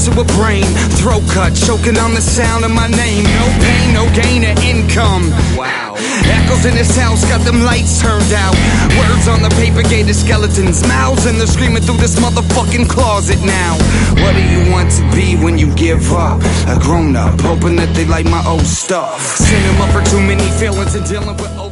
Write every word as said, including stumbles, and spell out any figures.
to a brain. Throat cut, choking on the sound of my name. No pain, no gain of income. Wow. Echoes in this house, got them lights turned out. Words on the paper gave the skeletons mouths, and they're screaming through this motherfucking closet now. What do you want to be when you give up? A grown up, hoping that they like my old stuff. Cinema for too many feelings and dealing with